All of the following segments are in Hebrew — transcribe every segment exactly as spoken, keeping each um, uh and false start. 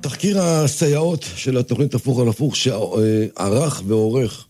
תחקיר הסייעות של התוכנית הפוך על הפוך שערך ועורך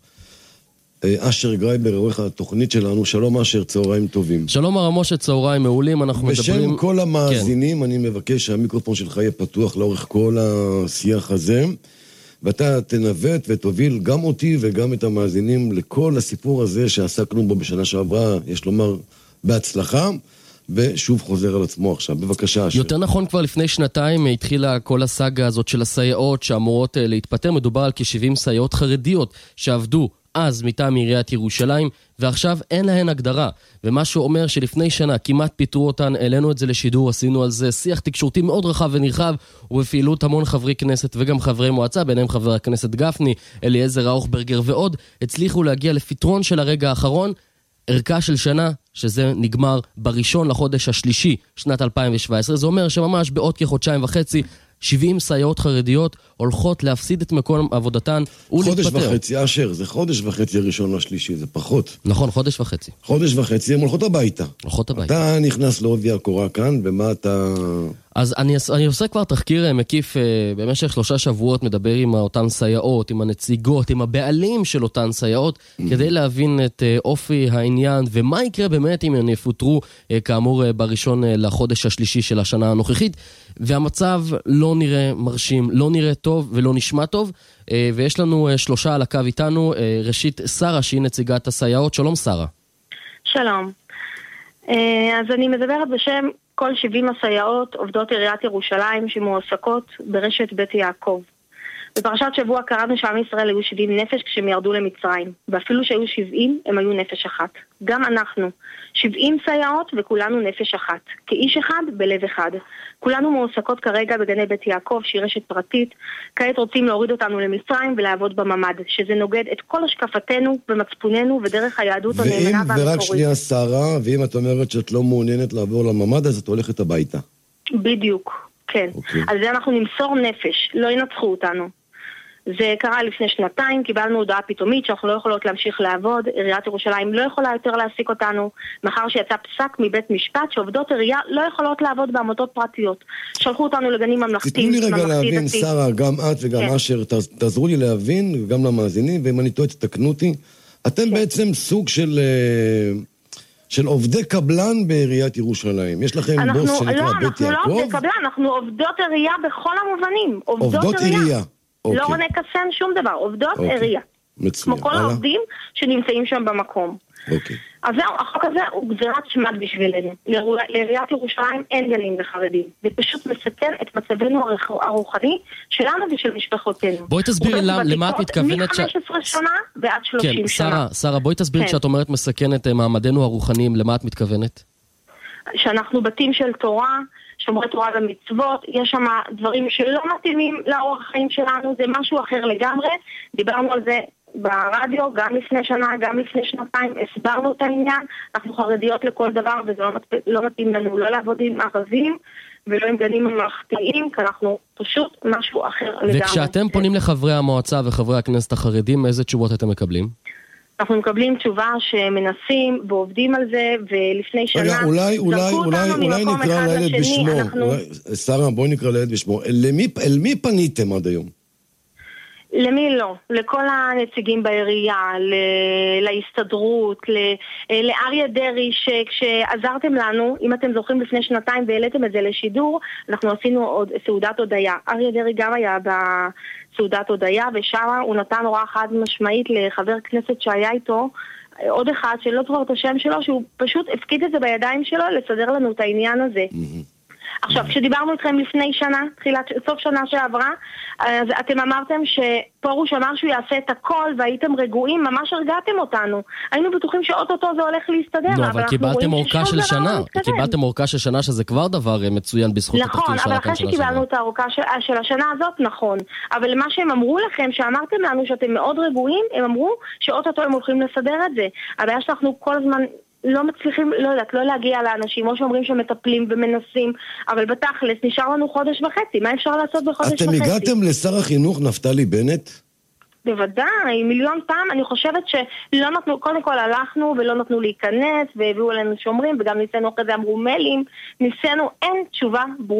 אשר גרייבר, עורך התוכנית שלנו. שלום אשר, צהריים טובים. שלום הרמוש, צהריים מעולים. אנחנו מדברים... בשם כל המאזינים, כן. אני מבקש שהמיקרופון שלך יהיה פתוח לאורך כל השיח הזה, ואתה תנווט ותוביל גם אותי וגם את המאזינים לכל הסיפור הזה שעסקנו בו בשנה שעברה, יש לומר בהצלחה, ושוב חוזר על עצמו עכשיו. בבקשה אשר. יותר נכון, כבר לפני שנתיים התחילה כל הסאגה הזאת של הסייעות שאמורות להתפטר. מדובר על כ-שבעים סייעות חרדיות שעבדו אז מטעם עיריית ירושלים, ועכשיו אין להן הגדרה. ומה שאומר שלפני שנה כמעט פיטרו אותן, העלינו את זה לשידור, עשינו על זה שיח תקשורתי מאוד רחב ונרחב, ובפעילות המון חברי כנסת וגם חברי מועצה, ביניהם חבר הכנסת גפני, אליעזר ראוכברגר ועוד, הצליחו להגיע לפתרון של הרגע האחרון, ערכה של שנה, שזה נגמר בראשון לחודש השלישי, שנת אלפיים שבע עשרה. זה אומר שממש בעוד כחודשיים וחצי, שבעים סייעות חרדיות הולכות להפסיד את מקום עבודתן ולהתפטר. חודש וחצי, אשר, זה חודש וחצי הראשון לשלישי, זה פחות. נכון, חודש וחצי. חודש וחצי, הם הולכות הביתה. הולכות הביתה. אתה נכנס לעובי הקורה כאן, ומה אתה... אז אני, אני עושה כבר תחקיר מקיף במשך שלושה שבועות, מדבר עם אותן סייעות, עם הנציגות, עם הבעלים של אותן סייעות, mm-hmm. כדי להבין את אופי העניין, ומה יקרה באמת אם הם יפוטרו, כאמור, בראשון לחודש השלישי של השנה הנוכחית, והמצב לא נראה מרשים, לא נראה טוב ולא נשמע טוב, ויש לנו שלושה על הקו איתנו. ראשית, שרה, שהיא נציגת הסייעות. שלום שרה. שלום. אז אני מדברת בשם כל שבעים הסייעות עובדות עיריית ירושלים שמועסקות ברשת בית יעקב. בפרשת שבוע קראנו שעם ישראל היו שבעים נפש כשהם ירדו למצרים, ואפילו שהיו שבעים הם היו נפש אחת. גם אנחנו, שבעים סייעות וכולנו נפש אחת, כאיש אחד בלב אחד. כולנו מועסקות כרגע בגני בית יעקב, שהיא רשת פרטית. כעת רוצים להוריד אותנו למצרים ולעבוד בממד, שזה נוגד את כל השקפתנו ומצפוננו ודרך היהדות הנאמנה והמקורית. ורק שנייה שרה, ואם את אומרת שאת לא מעוניינת לעבור לממד, אז את הולכת הביתה. בדיוק, כן. Okay. על זה אנחנו נמסור נפש, לא ינצחו אותנו. זה קרה לפני שנתיים, קיבלנו הודעה פתאומית שאנחנו לא יכולות להמשיך לעבוד, עיריית ירושלים לא יכולה יותר להעסיק אותנו, מאחר שיצא פסק מבית משפט שעובדות עירייה לא יכולות לעבוד בעמותות פרטיות. שלחו אותנו לגנים ממלכתיים. תתנו לי רגע להבין, שרה, גם את וגם כן. אשר, תעזרו לי להבין, גם למאזינים, ואם אני טועה תתקנו אותי, אתם כן. בעצם סוג של... של עובדי קבלן בעיריית ירושלים. יש לכם אנחנו, בוס שנקרא לא, בית יעקב? אנחנו לא עובדי קבלן, אנחנו עובדות עירייה בכל המובנים. עובדות, עובדות עירייה. עירייה. לא אוקיי. נקסן שום דבר, עובדות אוקיי. עירייה. מצוין. כמו כל הלאה. העובדים שנמצאים שם במקום. אוקיי. אז זהו, החוק הזה הוא גזירת שמד בשבילנו. לעיריית ירושלים אין גנים וחרדים. זה פשוט מסכן את מצבנו הרוחני שלנו ושל משפחותינו. בואי תסבירי למה את מתכוונת... מ-חמש עשרה שנה ועד שלושים כן, שנה. שרה, שרה, בואי תסבירי כן. כשאת אומרת מסכן את מעמדנו הרוחניים, למה את מתכוונת? שאנחנו בתים של תורה, שומרי תורה ומצוות, יש שם דברים שלא מתאימים לאורח החיים שלנו, זה משהו אחר לגמרי. דיברנו על זה ברדיו, גם לפני שנה, גם לפני שנתיים, הסברנו את העניין. אנחנו חרדיות לכל דבר, וזה לא, מת... לא מתאים לנו לא לעבוד עם ערבים ולא עם גנים ממלכתיים, כי אנחנו פשוט משהו אחר לגמרי. וכשאתם פונים לחברי המועצה וחברי הכנסת החרדים, איזה תשובות אתם מקבלים? אנחנו מקבלים תשובה שמנסים ועובדים על זה, ולפני שנה... רגע, אולי, אולי, אולי, אולי נקרא לילד בשמו. אנחנו... אולי, שרה, בואי נקרא לילד בשמו. למי, אל מי פניתם עד היום? למי לא? לכל הנציגים בעירייה, ל- להסתדרות, ל- לאריה דרי, שכשעזרתם לנו, אם אתם זוכרים לפני שנתיים והעליתם את זה לשידור, אנחנו עשינו עוד סעודת הודיה. אריה דרי גם היה בסעודת הודיה, ושם הוא נתן הוראה חד משמעית לחבר כנסת שהיה איתו, עוד אחד שלא זוכר את השם שלו, שהוא פשוט הפקיד את זה בידיים שלו לסדר לנו את העניין הזה. עכשיו, כשדיברנו איתכם לפני שנה, תחילת, סוף שנה שעברה, אז אתם אמרתם שפורוש אמר שהוא יעשה את הכל, והייתם רגועים, ממש הרגעתם אותנו. היינו בטוחים שאוטוטו זה הולך להסתדר, לא, אבל קיבלתם אורכה של שנה. קיבלתם אורכה של שנה, שזה כבר דבר מצוין בזכות התחקיר שלכם. נכון, אבל אחרי שקיבלנו את האורכה של השנה הזאת, נכון. אבל מה שהם אמרו לכם, שאמרתם לנו שאתם מאוד רגועים, הם אמרו שאוטוטו הם הולכים לסדר את זה. הבעיה שאנחנו כל הזמן... לא מצליחים, לא יודעת, לא להגיע לאנשים, או שאומרים שמטפלים ומנסים, אבל בתכלס נשאר לנו חודש וחצי. מה אפשר לעשות בחודש וחצי? אתם הגעתם לשר החינוך נפתלי בנט? בוודאי, מיליון פעם. אני חושבת שלא נתנו, קודם כל הלכנו ולא נתנו להיכנס, והביאו עלינו שומרים, וגם ניסינו אחרי זה אמרו מיילים, ניסינו, אין תשובה ברורה.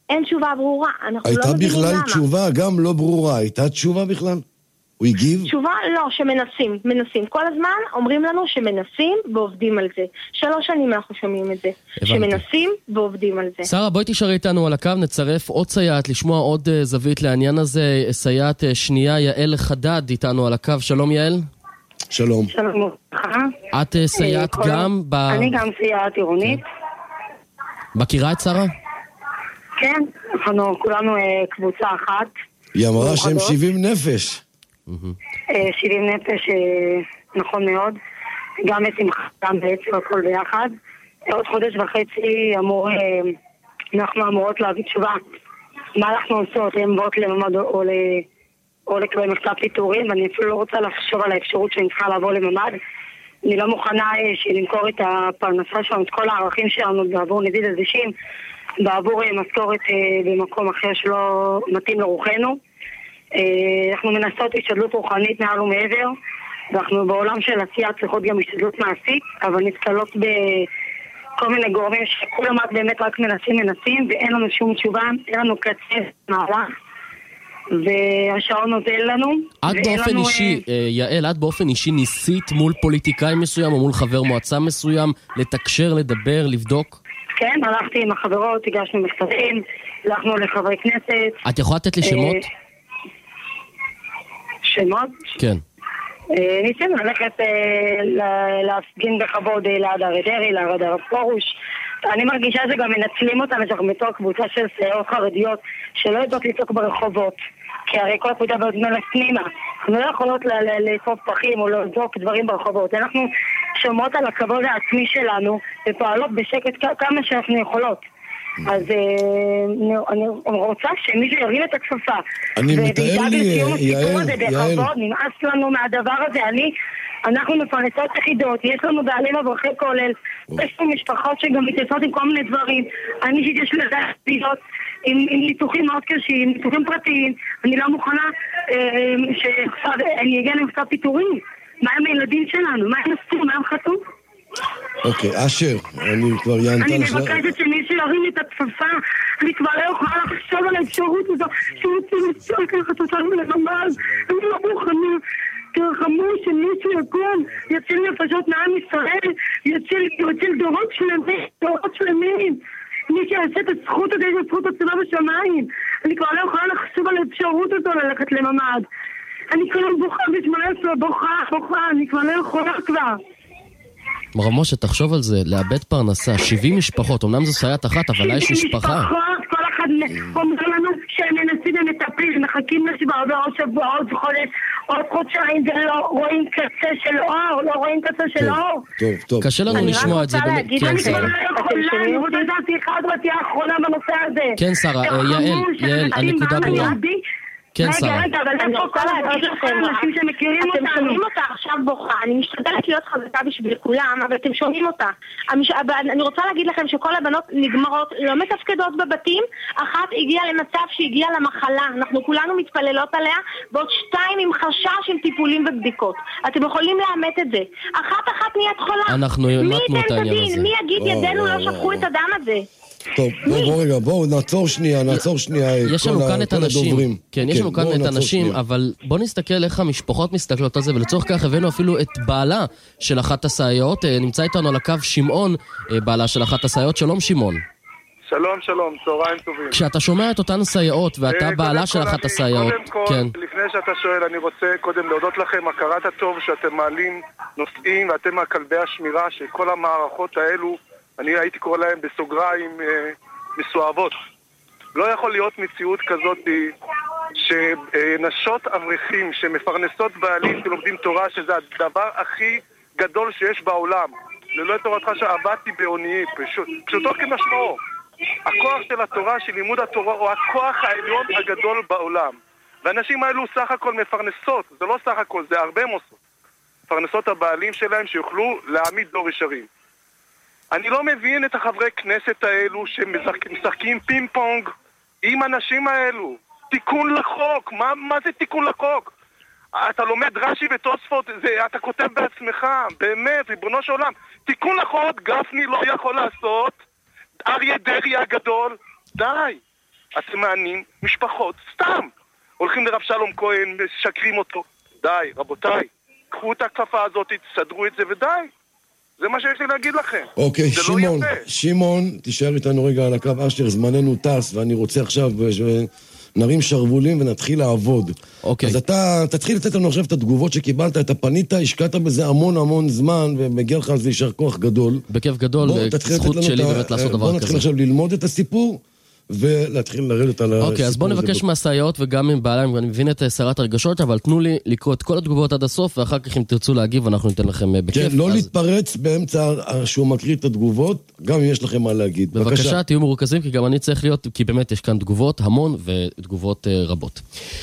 אין תשובה ברורה. אנחנו לא הייתה מבינים בכלל למה. תשובה גם לא ברורה, הייתה תשובה בכלל? הוא הגיב? תשובה לא, שמנסים, מנסים. כל הזמן אומרים לנו שמנסים ועובדים על זה. שלוש שנים אנחנו שומעים את זה. הבנתי. שמנסים ועובדים על זה. שרה, בואי תישארי איתנו על הקו, נצרף עוד סייעת, לשמוע עוד uh, זווית לעניין הזה. סייעת uh, שנייה, יעל חדד איתנו על הקו. שלום יעל. שלום. שלום. את uh, סייעת כל... גם ב... אני גם סייעת עירונית. מכירה את שרה? כן, אנחנו כולנו uh, קבוצה אחת. היא אמרה שהם שבעים נפש. שבעים נפש, נכון מאוד. גם בשמחה, גם בעצם הכל ביחד. עוד חודש וחצי אמור, אנחנו אמורות להביא תשובה מה אנחנו עושות, אם באות לממד או, או לקבל מכתב פיטורים, ואני אפילו לא רוצה לחשוב על האפשרות שאני צריכה לעבור לממד. אני לא מוכנה למכור את הפרנסה שלנו, את כל הערכים שלנו בעבור נדיד הזישים, בעבור משכורת במקום אחר שלא מתאים לרוחנו. אנחנו מנסות השתדלות רוחנית מעל ומעבר, ואנחנו בעולם של עשייה צריכות גם השתדלות מעשית, אבל נתקלות בכל מיני גורמים שכולם רק באמת רק מנסים מנסים ואין לנו שום תשובה, אין לנו קצה מהלך והשעון נותן לנו. את באופן לנו... אישי, יעל, את באופן אישי ניסית מול פוליטיקאי מסוים או מול חבר מועצה מסוים לתקשר, לדבר, לבדוק? כן, הלכתי עם החברות, הגשנו מכתבים, הלכנו לחברי כנסת. את יכולה לתת לי שמות? שמות? כן. ניסינו ללכת להפגין בכבוד ליד הרי דרעי, ליד הרב פרוש. אני מרגישה שגם מנצלים אותם בתור קבוצה של סייעות חרדיות שלא יודעות לצעוק ברחובות, כי הרי כל הקבוצה בעצמנו פנימה. אנחנו לא יכולות לאסוף פחים או לזרוק דברים ברחובות. אנחנו שומעות על הכבוד העצמי שלנו ופועלות בשקט כמה שאנחנו יכולות. אז אני רוצה שמישהו ירים את הכפפה. אני מתאר לי, יעל, יעל. נמאס לנו מהדבר הזה. אני, אנחנו מפרנסות יחידות, יש לנו בעלים אברכי כולל, יש לנו משפחות שגם מתייסות עם כל מיני דברים. אני אישית יש לזה פעילות עם ניתוחים מאוד קשים, ניתוחים פרטיים. אני לא מוכנה שאני אגיע למכתב פיטורים. מה עם הילדים שלנו? מה הם עשו? מה הם חטאו? אוקיי, אשר, אני כבר יענתה אני לשלב. מבקשת שמישהו ירים את הכפפה, אני כבר לא יכולה לחשוב על האפשרות הזו, שרוצים לצעוק ככה אותנו לממ"ד, אני לא מוכנה, תרחמו שמישהו יקום, יציל נפשות מעם ישראל, יציל דורות שלמים, דורות שלמים, מי שיעשה את הזכות הזה, יש זכות עצמה בשמיים, אני כבר לא יכולה לחשוב על האפשרות הזו ללכת לממ"ד, אני כבר בוכה בשמונה עשרה, בוכה, בוכה, אני כבר לא יכולה כבר. מרב משה, תחשוב על זה, לאבד פרנסה, שבעים משפחות, אמנם זו סייעת אחת, אבל יש משפחה. כל אחד אומר לנו שהם מנסים ומטפלים, מחכים לשבוע ועוד שבוע, עוד חודש, עוד חודשיים, ולא רואים קצה של אור, לא רואים קצה של אור. טוב, טוב. קשה לנו לשמוע את זה. כן, שרה. אני רוצה לדעתי אחד רצי האחרונה בנושא הזה. כן, שרה, יעל, יעל, הנקודה ברורה. כן, שרה. רגע, רגע, אבל אני רוצה להגיד לכם, אנשים שמכירים אותנו. אתם שומעים אותה עכשיו בוכה, אני משתדלת להיות חזקה בשביל כולם, אבל אתם שומעים אותה. אני רוצה להגיד לכם שכל הבנות נגמרות, לא מתפקדות בבתים, אחת הגיעה למצב שהגיעה למחלה, אנחנו כולנו מתפללות עליה, ועוד שתיים עם חשש של טיפולים ובדיקות. אתם יכולים לאמת את זה. אחת אחת נהיית חולה. אנחנו ימתנו את העניין הזה. מי יגיד ידינו לא שפכו את הדם הזה? טוב, בואו רגע, בואו נעצור שנייה, נעצור שנייה יש לנו כאן את הנשים, כן, יש לנו כאן את הנשים, אבל בואו נסתכל איך המשפחות מסתכלות על זה, ולצורך כך הבאנו אפילו את בעלה של אחת הסייעות, נמצא איתנו על הקו שמעון, בעלה של אחת הסייעות. שלום שמעון. שלום, שלום, צהריים טובים. כשאתה שומע את אותן סייעות, ואתה בעלה של אחת הסייעות, קודם כל, לפני שאתה שואל, אני רוצה קודם להודות לכם, הכרת הטוב שאתם מעלים נושאים, ואתם מהכלבי השמירה, שכל המערכות האלו, אני הייתי קורא להם בסוגריים אה, מסואבות. לא יכול להיות מציאות כזאת שנשות אברכים שמפרנסות בעלים שלומדים תורה, שזה הדבר הכי גדול שיש בעולם. ללא תורתך שעבדתי בעוניי, פשוט, פשוטו כמשמעו. הכוח של התורה, של לימוד התורה, הוא הכוח העליון הגדול בעולם. והנשים האלו סך הכל מפרנסות, זה לא סך הכל, זה הרבה מוסות. מפרנסות הבעלים שלהם שיוכלו להעמיד דור ישרים. אני לא מבין את החברי כנסת האלו שמשחקים פינג פונג עם הנשים האלו. תיקון לחוק, מה, מה זה תיקון לחוק? אתה לומד רש"י ותוספות, זה, אתה כותב בעצמך, באמת, ריבונו של עולם. תיקון לחוק, גפני לא יכול לעשות, אריה דרעי הגדול, די. אתם מענים משפחות סתם. הולכים לרב שלום כהן, משקרים אותו. די, רבותיי, קחו את הכפפה הזאת, תסדרו את זה ודי. זה מה שיש לי להגיד לכם. אוקיי, שמעון, שמעון, תישאר איתנו רגע על הקו, אשר, זמננו טס, ואני רוצה עכשיו נרים שרבולים ונתחיל לעבוד. אוקיי. אז אתה תתחיל לתת לנו עכשיו את התגובות שקיבלת, אתה פנית, השקעת בזה המון המון זמן, ומגיע לך על זה יישר כוח גדול. בכיף גדול, וזכות שלי באמת לעשות דבר כזה. בוא נתחיל עכשיו ללמוד את הסיפור, ולהתחיל לרדת על הסיפור. אוקיי, אז בואו נבקש מהסייעות וגם עם בעליים, ואני מבין את סערת הרגשות, אבל תנו לי לקרוא את כל התגובות עד הסוף, ואחר כך אם תרצו להגיב, אנחנו ניתן לכם בכיף. כן, לא להתפרץ באמצע שהוא מקריא את התגובות, גם אם יש לכם מה להגיד. בבקשה, תהיו מרוכזים, כי גם אני צריך להיות, כי באמת יש כאן תגובות המון ותגובות רבות.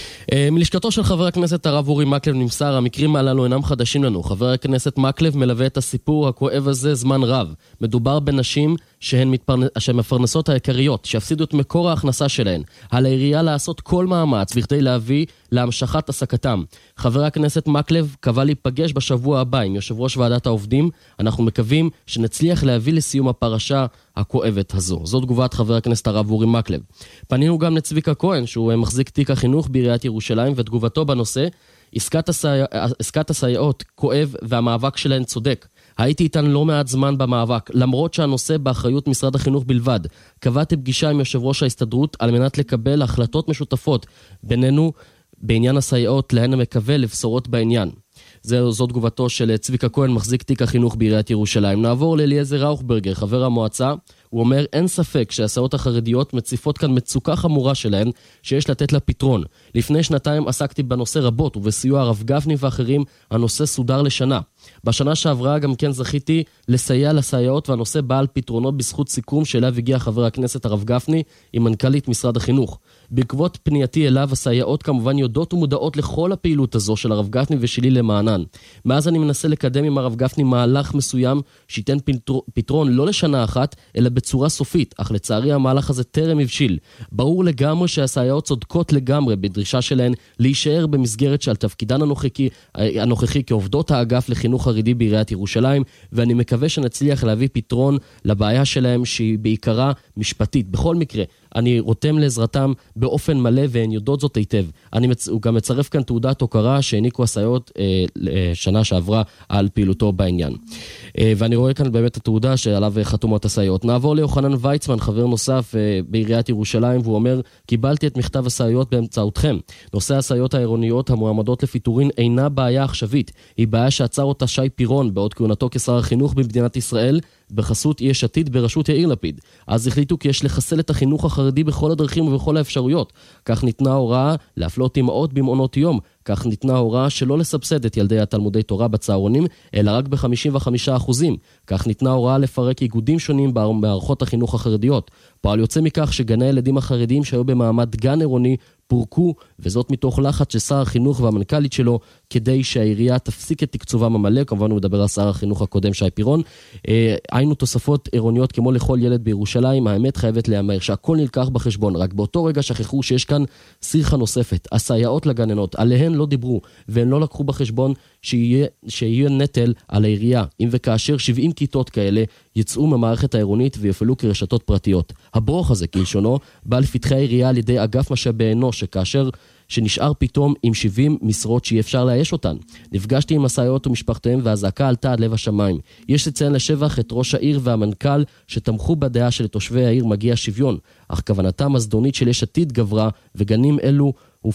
מלשכתו של חבר הכנסת הרב אורי מקלב נמסר, המקרים הללו אינם חדשים לנו. חבר הכנסת מקלב מלווה את הסיפור הכואב הזה זמן רב. מדובר בנשים שהן מתפרנ... שמפרנסות העיקריות, שהפסידו את מקור ההכנסה שלהן. על העירייה לעשות כל מאמץ בכדי להביא להמשכת עסקתם. חבר הכנסת מקלב קבע להיפגש בשבוע הבא עם יושב ראש ועדת העובדים. אנחנו מקווים שנצליח להביא לסיום הפרשה הכואבת הזו. זו תגובת חבר הכנסת הרב אורי מקלב. פנינו גם לצביקה כהן, שהוא מחזיק תיק החינוך בעיריית ירושלים, ותגובתו בנושא, עסקת, הסי... עסקת הסייעות כואב והמאבק שלהן צודק. הייתי איתן לא מעט זמן במאבק, למרות שהנושא באחריות משרד החינוך בלבד. קבעתי פגישה עם יושב ראש ההסתדרות על מנת לקבל החלטות משותפות בינינו בעניין הסייעות, להן מקווה לבשורות בעניין. זו, זו תגובתו של צביקה כהן, מחזיק תיק החינוך בעיריית ירושלים. נעבור לאליעזר ראוכברגר, חבר המועצה. הוא אומר, אין ספק שהסייעות החרדיות מציפות כאן מצוקה חמורה שלהן, שיש לתת לה פתרון. לפני שנתיים עסקתי בנושא רבות, ובסיוע הרב גפני ואחרים, הנושא סודר לשנה. בשנה שעברה גם כן זכיתי לסייע לסייעות, והנושא בא על פתרונו בזכות סיכום שאליו הגיע חבר הכנסת הרב גפני עם מנכ"לית משרד החינוך. בעקבות פנייתי אליו, הסייעות כמובן יודעות ומודעות לכל הפעילות הזו של הרב גפני ושלי למענן. מאז אני מנסה לקדם עם הרב גפני מהלך מסוים שייתן פתרון לא לשנה אחת, אלא בצורה סופית, אך לצערי המהלך הזה טרם הבשיל. ברור לגמרי שהסייעות צודקות לגמרי בדרישה שלהן להישאר במסגרת של תפקידן הנוכחי, הנוכחי כעובדות האגף לחינוך חרדי בעיריית ירושלים, ואני מקווה שנצליח להביא פתרון לבעיה שלהם שהיא בעיקרה משפטית. בכל מקרה, אני רותם לעזרתם באופן מלא והן יודעות זאת היטב. אני מצ... הוא גם מצרף כאן תעודת הוקרה שהעניקו הסייעות אה, שנה שעברה על פעילותו בעניין. אה, ואני רואה כאן באמת התעודה שעליו חתומות הסייעות. נעבור ליוחנן ויצמן, חבר נוסף אה, בעיריית ירושלים, והוא אומר, קיבלתי את מכתב הסייעות באמצעותכם. נושא הסייעות העירוניות המועמדות לפיטורין אינה בעיה עכשווית. היא בעיה שעצר אותה שי פירון בעוד כהונתו כשר החינוך במדינת ישראל, בחסות יש עתיד בראשות יאיר לפיד. אז החליטו כי יש לחסל את החינוך החרדי בכל הדרכים ובכל האפשרויות. כך ניתנה הוראה להפלות אמהות במעונות יום. כך ניתנה הוראה שלא לסבסד את ילדי התלמודי תורה בצהרונים, אלא רק ב-חמישים וחמישה אחוזים. כך ניתנה הוראה לפרק איגודים שונים במערכות החינוך החרדיות. פועל יוצא מכך שגני הילדים החרדיים שהיו במעמד גן עירוני פורקו, וזאת מתוך לחץ של שר החינוך והמנכ"לית שלו, כדי שהעירייה תפסיק את תקצובם המלא. כמובן הוא מדבר על שר החינוך הקודם שי פירון. אה, היינו תוספות עירוניות כמו לכל ילד בירושלים. האמת חייבת להיאמר שהכל נלקח בחשבון, רק באותו רגע שכחו שיש כאן שיחה נוספת. הסייעות לגננות, עליהן לא דיברו, והן לא לקחו בחשבון שיהיה, שיהיה נטל על העירייה, אם וכאשר שבעים כיתות כאלה יצאו מהמערכת העירונית ויפעלו כרשתות פרטיות. הברוך הזה, כלשונו, בא לפתחי העירייה על ידי אגף משאבי אנוש, שכאשר שנשאר פתאום עם שבעים משרות שאי אפשר לאייש אותן. נפגשתי עם הסייעות ומשפחתיהם והזעקה עלתה עד לב השמיים. יש לציין לשבח את ראש העיר והמנכ"ל שתמכו בדעה שלתושבי העיר מגיע שוויון, אך כוונתם הזדונית של יש עתיד גברה, וגנים אלו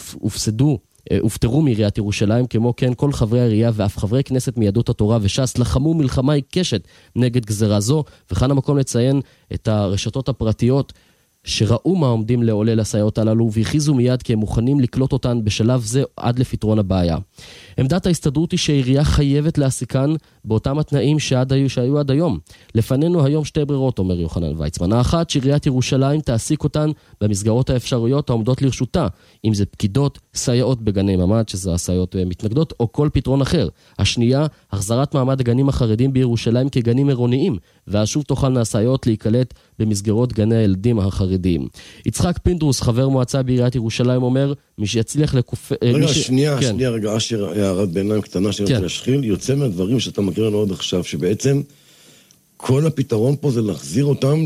הופסדו הופתרו מעיריית ירושלים, כמו כן כל חברי העירייה ואף חברי כנסת מיהדות התורה וש"ס לחמו מלחמה עיקשת נגד גזרה זו. וכאן המקום לציין את הרשתות הפרטיות שראו מה עומדים לעולה לסייעות הללו והכריזו מיד כי הם מוכנים לקלוט אותן בשלב זה עד לפתרון הבעיה. עמדת ההסתדרות היא שהעירייה חייבת להעסיקן באותם התנאים שעד היו, שהיו עד היום. לפנינו היום שתי ברירות, אומר יוחנן ויצמן. האחת, שעיריית ירושלים תעסיק אותן במסגרות האפשרויות העומדות לרשותה, אם זה פקידות, סייעות בגני ממד, שזה הסייעות מתנגדות, או כל פתרון אחר. השנייה, החזרת מעמד הגנים החרדים בירושלים כגנים עירוניים, ואז שוב תוכלנה הסייעות להיקלט במסגרות גני הילדים החרדיים. יצחק פינדרוס, חבר מועצה בעיריית ירושלים, אומר, מי שיצליח לקופ... רגע, ש... שנייה, כן. שנייה, רגע, אשר הערת ביניים קטנה שאני רוצה להשחיל, יוצא מהדברים שאתה מכיר לנו עוד עכשיו, שבעצם כל הפתרון פה זה להחזיר אותם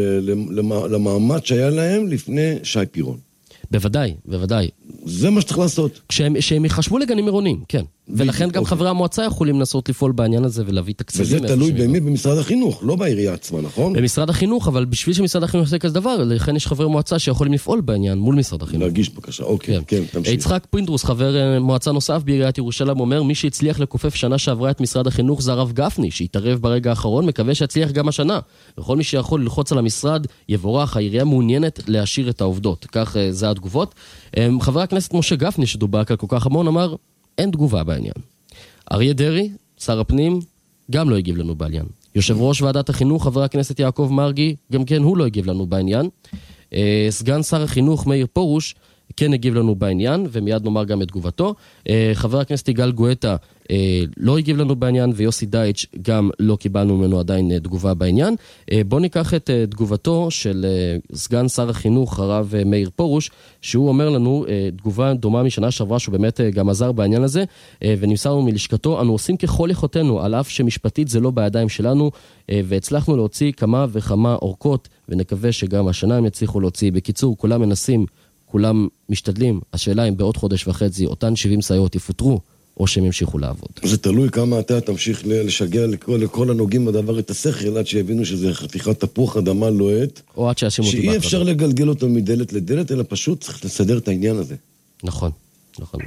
למעמד שהיה להם לפני שי פירון. בוודאי, בוודאי. זה מה שצריך לעשות. כשהם, שהם יחשבו לגנים עירוניים, כן. ולכן גם חברי המועצה יכולים לנסות לפעול בעניין הזה ולהביא תקציבים. וזה תלוי במי במשרד החינוך, לא בעירייה עצמה, נכון? במשרד החינוך, אבל בשביל שמשרד החינוך יעשה כזה דבר, לכן יש חברי מועצה שיכולים לפעול בעניין מול משרד החינוך. להגיש בקשה, אוקיי, כן, תמשיך. יצחק פינדרוס, חבר מועצה נוסף בעיריית ירושלים, אומר, מי שהצליח לכופף שנה שעברה את משרד החינוך זה הרב גפני, שהתערב ברגע האחרון, מקווה שיצליח גם השנה. וכל מי שיכול ללחוץ על המשרד, יבורך, העירייה מעוניינת להשאיר את העובדות. כך זה התגובות. חבר הכנסת משה גפני, שדובר כאן כל כך המון, אמר, אין תגובה בעניין. אריה דרעי, שר הפנים, גם לא הגיב לנו בעניין. יושב ראש ועדת החינוך, חבר הכנסת יעקב מרגי, גם כן הוא לא הגיב לנו בעניין. סגן שר החינוך מאיר פרוש, כן הגיב לנו בעניין, ומיד נאמר גם את תגובתו. חבר הכנסת יגאל גואטה לא הגיב לנו בעניין, ויוסי דייץ' גם לא קיבלנו ממנו עדיין תגובה בעניין. בואו ניקח את תגובתו של סגן שר החינוך, הרב מאיר פרוש, שהוא אומר לנו תגובה דומה משנה שעברה, שהוא באמת גם עזר בעניין הזה, ונמסרנו מלשכתו, אנו עושים ככל יכולתנו, על אף שמשפטית זה לא בידיים שלנו, והצלחנו להוציא כמה וכמה אורכות, ונקווה שגם השנה הם יצליחו להוציא. בקיצור, כולם מנסים, כולם משתדלים. השאלה אם בעוד חודש וחצי אותן שבעים סייעות יפוטרו, או שהם ימשיכו לעבוד. זה תלוי כמה אתה תמשיך לשגע לכל, לכל הנוגעים בדבר את השכל, עד שיבינו שזה חתיכת תפוח אדמה לוהט, או עד שישימו אותי שאי אפשר לגלגל אותו מדלת לדלת, אלא פשוט צריך לסדר את העניין הזה. נכון, נכון.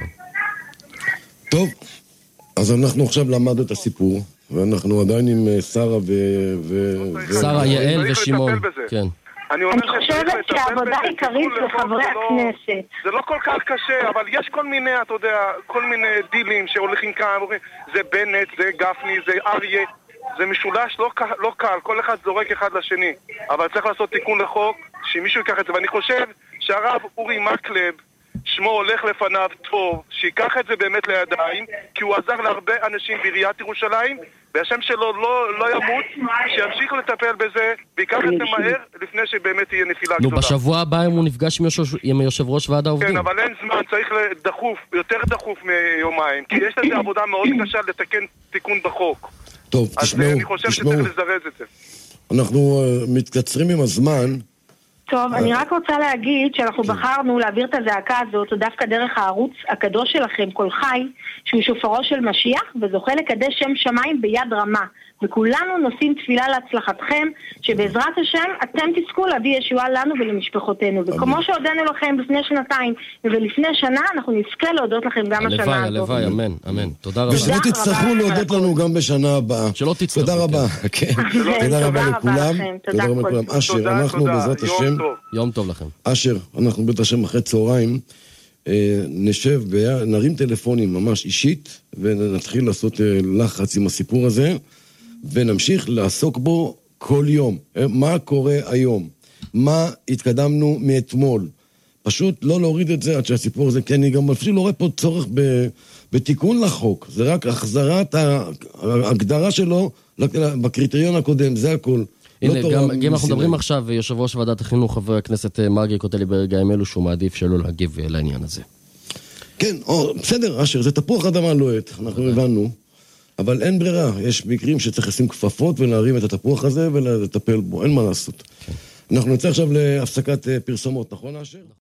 טוב, אז אנחנו עכשיו למדנו את הסיפור, ואנחנו עדיין עם שרה ו... שרה, יעל ושמעון. כן. אני חושבת שהעבודה עיקרית לחברי הכנסת. זה לא כל כך קשה, אבל יש כל מיני, אתה יודע, כל מיני דילים שהולכים כאן, זה בנט, זה גפני, זה אריה, זה משולש לא קל, כל אחד זורק אחד לשני. אבל צריך לעשות תיקון לחוק, שמישהו ייקח את זה, ואני חושב שהרב אורי מקלב, שמו הולך לפניו טוב, שיקח את זה באמת לידיים, כי הוא עזר להרבה אנשים בעיריית ירושלים, והשם שלו לא, לא ימות, שימשיך לטפל בזה, ויקח את זה מהר, לפני שבאמת תהיה נפילה גדולה. נו, בשבוע הבא הוא נפגש עם יושב ראש ועד העובדים. כן, אבל אין זמן, צריך דחוף, יותר דחוף מיומיים, כי יש לזה עבודה מאוד קשה לתקן תיקון בחוק. טוב, אז תשמעו, אני חושב תשמעו. שצריך לזרז את זה. אנחנו uh, מתקצרים עם הזמן. טוב, אני רק רוצה להגיד שאנחנו בחרנו להעביר את הזעקה הזאת דווקא דרך הערוץ הקדוש שלכם, כל חי, שהוא שופרו של משיח וזוכה לקדש שם שמיים ביד רמה. וכולנו נושאים תפילה להצלחתכם, שבעזרת השם אתם תזכו להביא ישועה לנו ולמשפחותינו. וכמו שהודענו לכם לפני שנתיים ולפני שנה, אנחנו נזכה להודות לכם גם השנה הזאת. הלוואי, הלוואי, אמן, אמן. תודה רבה. ושלא תצטרכו להודות לנו גם בשנה הבאה. שלא תצטרכו. תודה רבה. תודה רבה לכולם. תודה רבה לכולם. אשר, אנחנו בעזרת השם. יום טוב לכם. אשר, אנחנו בעזרת השם אחרי צהריים, נשב, נרים טלפונים ממש אישית, ונתחיל לעשות לחץ עם הסיפור הזה. ונמשיך לעסוק בו כל יום. מה קורה היום? מה התקדמנו מאתמול? פשוט לא להוריד את זה עד שהסיפור הזה, כי אני גם אפילו לא רואה פה צורך בתיקון לחוק. זה רק החזרת ההגדרה שלו בקריטריון הקודם, זה הכל. הנה, גם אם אנחנו מדברים עכשיו, יושב ראש ועדת החינוך, חבר הכנסת מרגי, כותב לי ברגעים אלו שהוא מעדיף שלא להגיב לעניין הזה. כן, בסדר, אשר, זה תפוח אדמה לוהט, אנחנו הבנו. אבל אין ברירה, יש מקרים שצריך לשים כפפות ולהרים את התפוח הזה ולטפל בו, אין מה לעשות. אנחנו נצא עכשיו להפסקת פרסומות, נכון אשר?